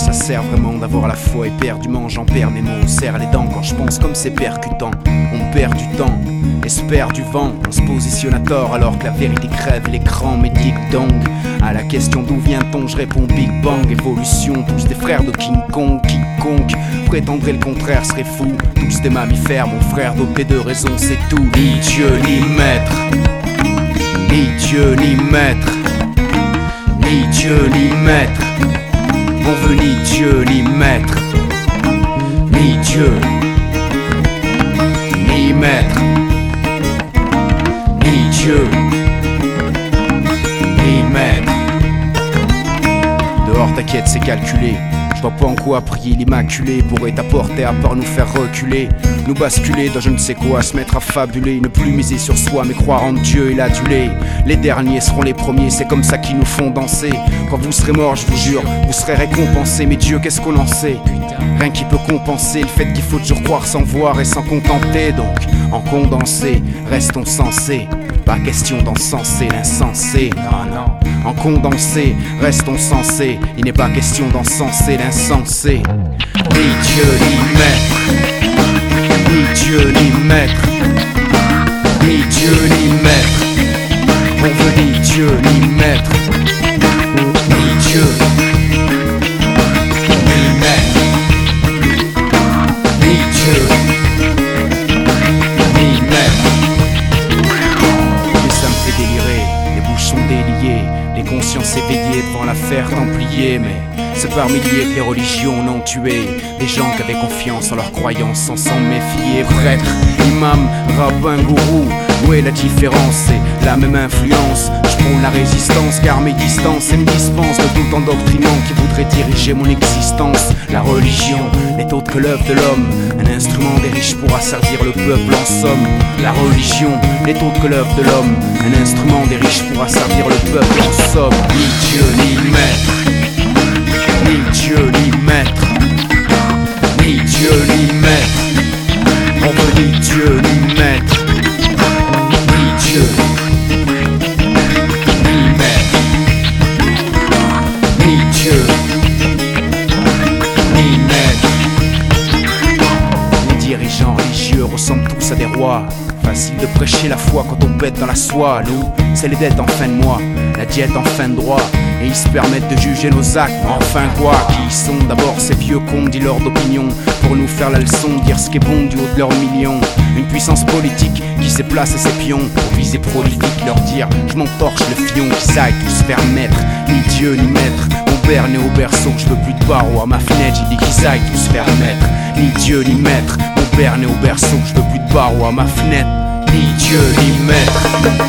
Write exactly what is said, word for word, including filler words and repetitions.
ça sert vraiment d'avoir la foi éperdument. J'en perds mes mots, serre les dents quand je pense comme c'est percutant. On perd du temps, espère du vent. On se positionne à tort alors que la vérité crève l'écran. Mais ding-dong, à la question d'où vient-on, je réponds Big Bang. Évolution, tous des frères de King Kong. Quiconque prétendrait le contraire serait fou. Tous des mammifères, mon frère, doté de raison, c'est tout. Ni Dieu ni maître, ni Dieu ni maître, ni Dieu ni maître. On veut ni Dieu ni maître, ni Dieu ni maître, ni Dieu ni maître. Dehors t'inquiète c'est calculé. Je vois pas en quoi prier l'immaculé pourrait t'apporter à part nous faire reculer, nous basculer dans je ne sais quoi, se mettre à fabuler, ne plus miser sur soi mais croire en Dieu et l'adulé. Les derniers seront les premiers, c'est comme ça qu'ils nous font danser. Quand vous serez morts, je vous jure, vous serez récompensés. Mais Dieu, qu'est-ce qu'on en sait? Rien qui peut compenser le fait qu'il faut toujours croire sans voir et sans contenter. Donc, en condensé, restons sensés. Pas question d'encenser l'insensé, non, non. En condensé, restons sensés. Il n'est pas question d'encenser l'insensé. Ni Dieu ni maître, ni Dieu ni maître, ni Dieu ni maître. On veut ni Dieu ni maître, ni Dieu ni maître, ni Dieu ni maître. Mais ça me fait délirer, les bouches sont déliées, les consciences éveillées devant l'affaire Templier. Mais c'est par milliers que les religions n'ont tué des gens qui avaient confiance en leurs croyances sans s'en méfier. Prêtre, imam, rabbin, gourou, où est la différence? C'est la même influence. Je prône la résistance car mes distances et me dispensent de tout endoctrinement qui voudrait diriger mon existence. La religion n'est autre que l'œuvre de l'homme, un instrument des riches pour asservir le peuple en somme. La religion n'est autre que l'œuvre de l'homme, un instrument des riches pour asservir le peuple en somme. Ni Dieu ni maître, ni Dieu ni maître, ni Dieu ni maître. On veut ni Dieu ni maître, ni Dieu ni maître, ni Dieu ni maître. Les dirigeants religieux ressemblent tous à des rois. Facile de prêcher la foi quand on pète dans la soie. Nous, c'est les dettes en fin de mois, la diète en fin de droit. Et ils se permettent de juger nos actes, enfin quoi? Qui sont d'abord ces vieux cons dis-leur d'opinion pour nous faire la leçon, dire ce qui est bon du haut de leurs millions. Une puissance politique qui s'est placée ses pions pour viser prolifique, leur dire je m'entorche le fion, qu'ils aillent tous faire maître. Ni Dieu ni maître, mon père né au berceau, je veux plus de barreaux à ma fenêtre, j'ai dit qu'ils aillent tous faire maître. Ni Dieu ni maître, mon père né au berceau, je veux plus de barreaux à ma fenêtre. Ni Dieu ni maître.